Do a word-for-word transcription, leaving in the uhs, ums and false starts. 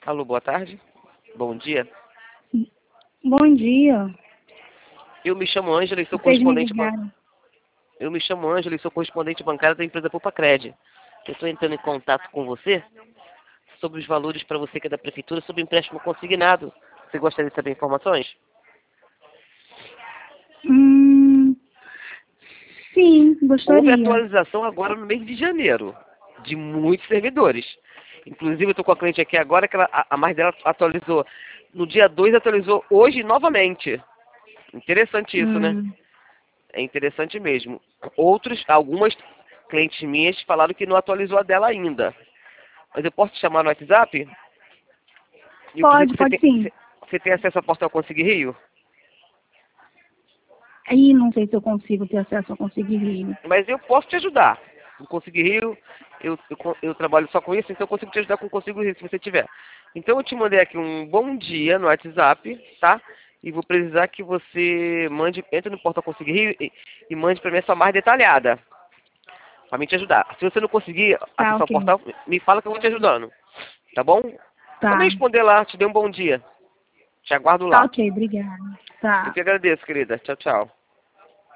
Alô, boa tarde. Bom dia. Bom dia. Eu me chamo Ângela e sou Vocês me correspondente ban... ligaram. Eu me chamo Ângela e sou correspondente bancário da empresa Poupa-Cred. Eu estou entrando em contato com você sobre os valores para você que é da prefeitura sobre empréstimo consignado. Você gostaria de saber informações? Hum, sim, Houve gostaria. atualização agora no mês de janeiro de muitos servidores. Inclusive, eu estou com a cliente aqui agora que ela, a, a mais dela atualizou. No dia dois atualizou hoje novamente. Interessante isso, né? Hum, É interessante mesmo. Outros, algumas clientes minhas falaram que não atualizou a dela ainda. Mas eu posso te chamar no WhatsApp? Inclusive, pode, você pode tem, sim. você você tem acesso ao portal Conseguir Rio? Aí não sei se eu consigo ter acesso ao Conseguir Rio. Mas eu posso te ajudar. No Conseguir Rio, eu, eu, eu trabalho só com isso, então eu consigo te ajudar com o Conseguir Rio, se você tiver. Então eu te mandei aqui um bom dia no WhatsApp, tá? E vou precisar que você mande, entre no portal Conseguir Rio e, e mande para mim a sua mais detalhada, para mim te ajudar. Se você não conseguir Tá, acessar o ok. portal, me fala que eu vou te ajudando, tá bom? Só me Tá. responder lá, te dê um bom dia. Te aguardo Tá, lá. ok, obrigada. Eu Tá. que agradeço, querida. Tchau, tchau.